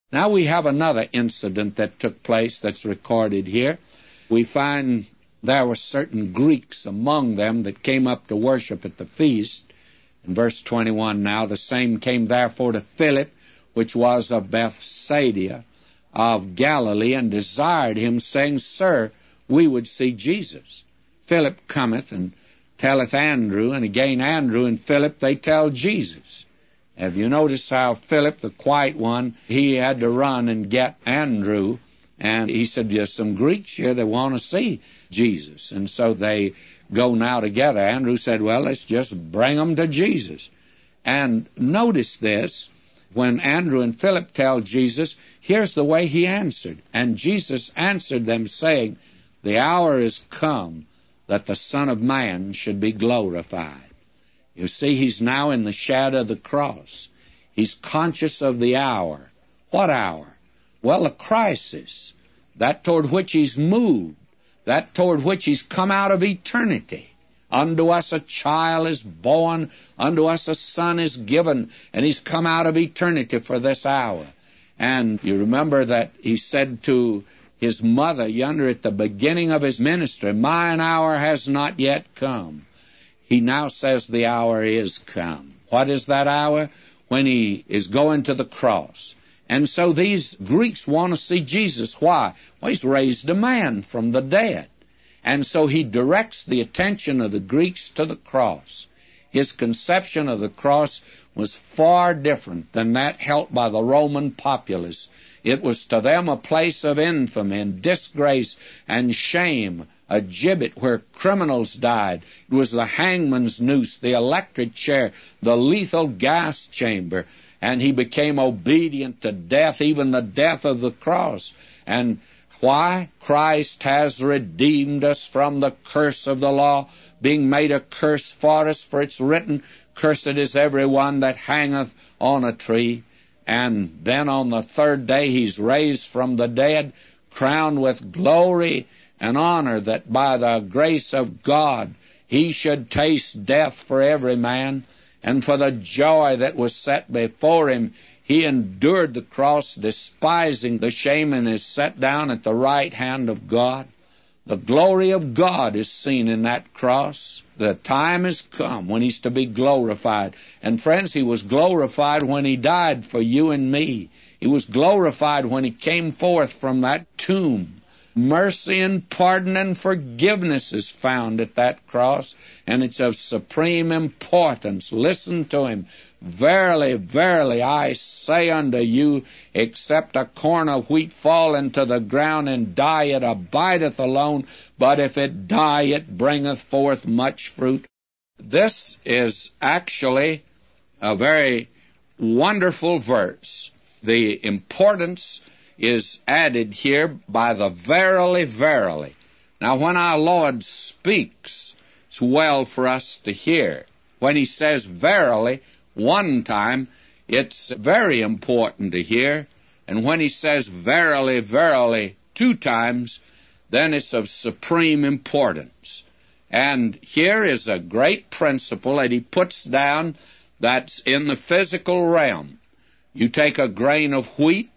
Now we have another incident that took place that's recorded here. We find there were certain Greeks among them that came up to worship at the feast. In verse 21 now, the same came therefore to Philip, which was of Bethsaida of Galilee, and desired him, saying, Sir, we would see Jesus. Philip cometh and telleth Andrew, and again Andrew and Philip, they tell Jesus. Have you noticed how Philip, the quiet one, he had to run and get Andrew, and he said, there's some Greeks here that want to see Jesus. And so they go now together. Andrew said, well, let's just bring them to Jesus. And notice this, when Andrew and Philip tell Jesus, here's the way he answered. And Jesus answered them, saying, the hour is come that the Son of Man should be glorified. You see, he's now in the shadow of the cross. He's conscious of the hour. What hour? Well, the crisis, that toward which he's moved, that toward which he's come out of eternity. Unto us a child is born, unto us a son is given, and he's come out of eternity for this hour. And you remember that he said to his mother yonder at the beginning of his ministry, mine hour has not yet come. He now says the hour is come. What is that hour? When he is going to the cross. And so these Greeks want to see Jesus. Why? Well, he's raised a man from the dead. And so he directs the attention of the Greeks to the cross. His conception of the cross was far different than that held by the Roman populace. It was to them a place of infamy and disgrace and shame, a gibbet where criminals died. It was the hangman's noose, the electric chair, the lethal gas chamber. And he became obedient to death, even the death of the cross. And why? Christ has redeemed us from the curse of the law, being made a curse for us, for it's written, cursed is every one that hangeth on a tree. And then on the third day he's raised from the dead, crowned with glory and honor, that by the grace of God he should taste death for every man. And for the joy that was set before him, he endured the cross, despising the shame, and is set down at the right hand of God. The glory of God is seen in that cross. The time has come when he's to be glorified. And friends, he was glorified when he died for you and me. He was glorified when he came forth from that tomb. Mercy and pardon and forgiveness is found at that cross, and it's of supreme importance. Listen to him. Verily, verily, I say unto you, except a corn of wheat fall into the ground and die, it abideth alone, but if it die, it bringeth forth much fruit. This is actually a very wonderful verse. The importance is added here by the verily, verily. Now, when our Lord speaks, it's well for us to hear. When he says verily, one time, it's very important to hear. And when he says verily, verily, two times, then it's of supreme importance. And here is a great principle that he puts down that's in the physical realm. You take a grain of wheat,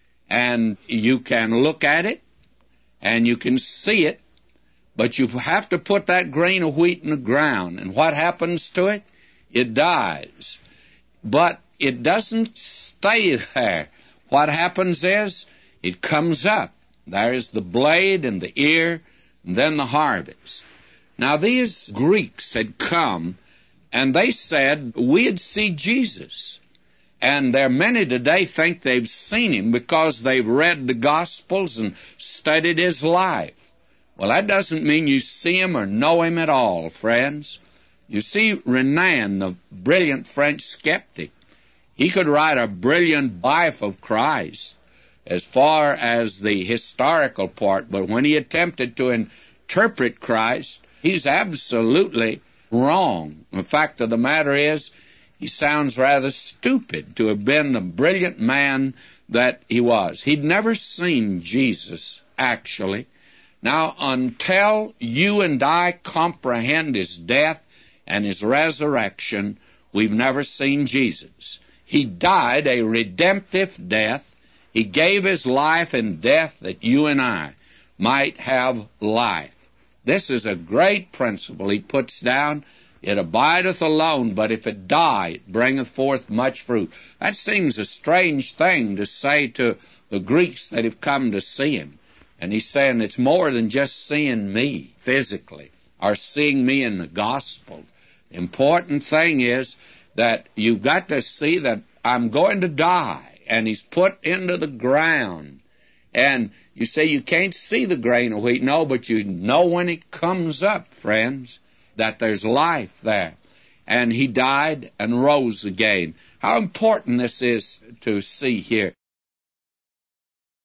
and you can look at it, and you can see it, but you have to put that grain of wheat in the ground. And what happens to it? It dies. But it doesn't stay there. What happens is, it comes up. There's the blade and the ear, and then the harvest. Now, these Greeks had come, and they said, we'd see Jesus. And there are many today think they've seen him because they've read the Gospels and studied his life. Well, that doesn't mean you see him or know him at all, friends. You see, Renan, the brilliant French skeptic, he could write a brilliant life of Christ as far as the historical part, but when he attempted to interpret Christ, he's absolutely wrong. The fact of the matter is, he sounds rather stupid to have been the brilliant man that he was. He'd never seen Jesus, actually. Now, until you and I comprehend his death and his resurrection, we've never seen Jesus. He died a redemptive death, He gave His life in death that you and I might have life. This is a great principle He puts down. It abideth alone, but if it die, it bringeth forth much fruit. That seems a strange thing to say to the Greeks that have come to see Him. And He's saying it's more than just seeing me physically or seeing me in the gospel. The important thing is that you've got to see that I'm going to die, and He's put into the ground. And you say you can't see the grain of wheat. No, but you know when it comes up, friends, that there's life there. And He died and rose again. How important this is to see here.